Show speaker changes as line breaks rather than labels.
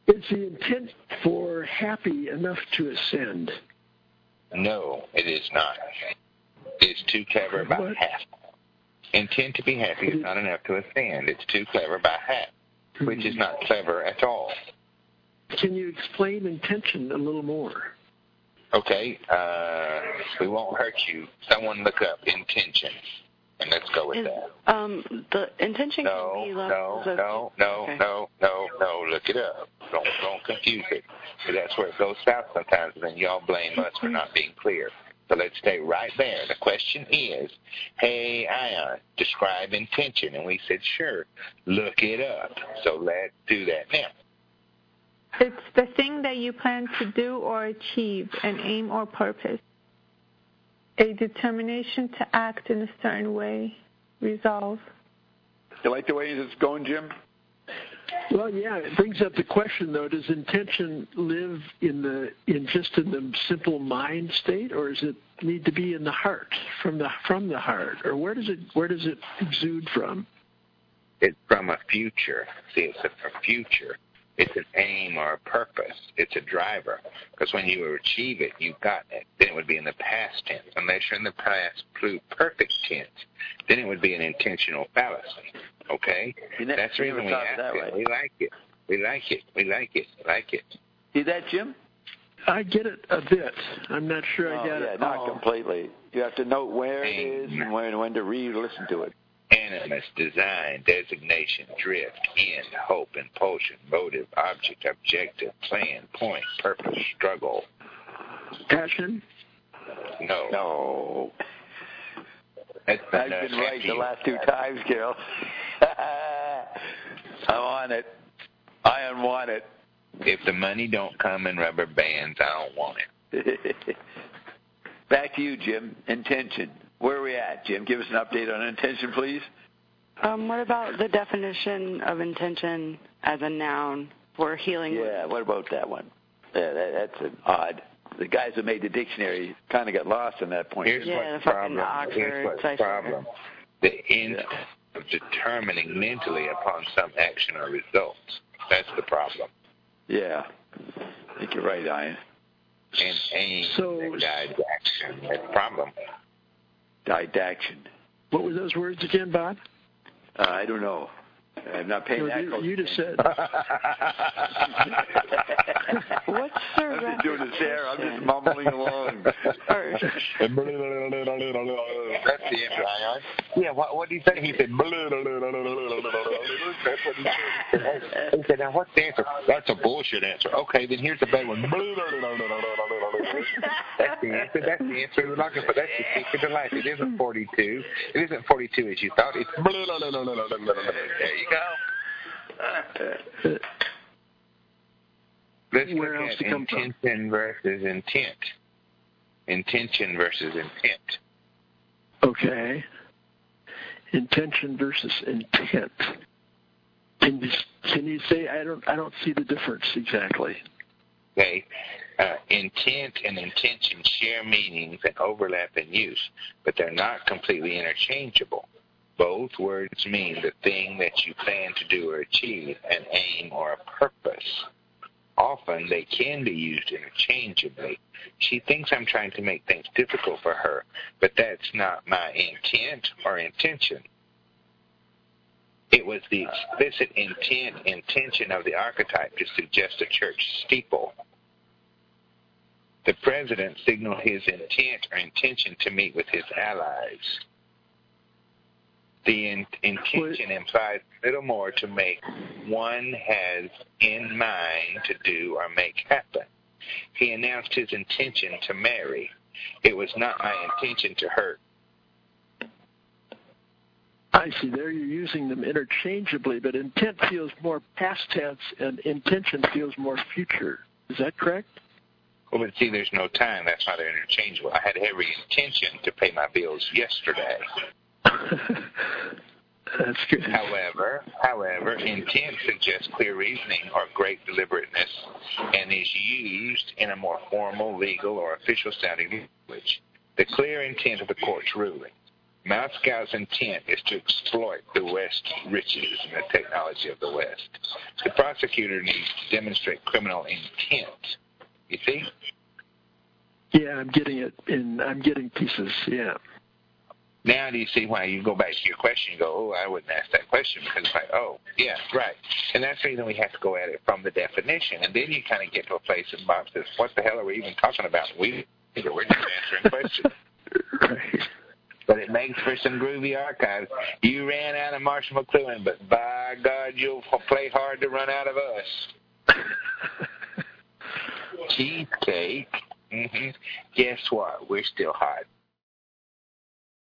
Is the intent for happy enough to ascend?
No, it is not. It's too clever about half. Intent to be happy is not enough to ascend. It's too clever by half, which is not clever at all.
Can you explain intention a little more?
Okay, we won't hurt you. Someone look up intention, and let's go with that.
The intention can be levels of...
No, look it up. Don't confuse it. So that's where it goes south sometimes, and then y'all blame us for not being clear. So let's stay right there. The question is, hey, Ion, describe intention. And we said, sure, look it up. So let's do that now.
It's the thing that you plan to do or achieve, an aim or purpose. A determination to act in a certain way, resolve.
You like the way it's going, Jim?
Well, yeah, it brings up the question, though, does intention live in just in the simple mind state, or does it need to be in the heart, from the heart, or where does it exude from?
It's from a future. See, it's a future. It's an aim or a purpose. It's a driver. Because when you achieve it, you've gotten it. Then it would be in the past tense. Unless you're in the past perfect tense, then it would be an intentional fallacy. Okay? That's the reason we ask it. We like it. We like it. We like it. Like it.
See that, Jim?
I get it a bit. I'm not sure I get it
not
all.
Completely. You have to know where it is and when to listen to it.
Animus, design, designation, drift, end, hope, impulsion, motive, object, objective, plan, point, purpose, struggle.
Passion?
No.
I've been right the last 2 times, Carol. I'm on it. I don't want it.
If the money don't come in rubber bands, I don't want it.
Back to you, Jim. Intention. Where are we at, Jim? Give us an update on intention, please.
What about the definition of intention as a noun for healing?
Yeah, what about that one? Yeah, that's an odd. The guys who made the dictionary kind of got lost on that point.
Here's what's the problem. The instinct of determining mentally upon some action or results. That's the problem.
Yeah. I think you're right, Ian.
And aim that guides action. That's the problem.
Didaction.
What were those words again, Bob?
I don't know. I'm not paying that close.
You just said.
What's the
I'm just doing this there. I'm just mumbling along.
That's the answer, Ion. Yeah, what did he say? He said, that's what he said. He said, now what's the answer? That's a bullshit answer. Okay, then here's the bad one. That's the answer. That's the answer we're looking for. That's the secret to life. It isn't 42. It isn't 42 as you thought. It's there you go. Let's look at intention versus intent. Intention versus intent.
Okay. Intention versus intent. Can you say I don't see the difference exactly?
Okay. Intent and intention share meanings and overlap in use, but they're not completely interchangeable. Both words mean the thing that you plan to do or achieve, an aim or a purpose. Often they can be used interchangeably. She thinks I'm trying to make things difficult for her, but that's not my intent or intention. It was the explicit intention of the archetype to suggest a church steeple. The president signaled his intent or intention to meet with his allies. The intention implies little more to make one has in mind to do or make happen. He announced his intention to marry. It was not my intention to hurt.
I see. There you're using them interchangeably, but intent feels more past tense and intention feels more future. Is that correct?
Well, but see, there's no time. That's why they're interchangeable. I had every intention to pay my bills yesterday.
That's good.
However, intent suggests clear reasoning or great deliberateness and is used in a more formal, legal, or official sounding language. The clear intent of the court's ruling. Moscow's intent is to exploit the West's riches and the technology of the West. The prosecutor needs to demonstrate criminal intent. You see?
Yeah, I'm getting it. I'm getting pieces. Yeah.
Now do you see why you go back to your question and go, oh, I wouldn't ask that question because it's like, oh, yeah, right. And that's the reason we have to go at it from the definition. And then you kind of get to a place and Bob says, what the hell are we even talking about? We're just answering questions.
Right.
But it makes for some groovy archives. You ran out of Marshall McLuhan, but by God, you'll play hard to run out of us. Cheesecake. Mm-hmm. Guess what? We're still hot.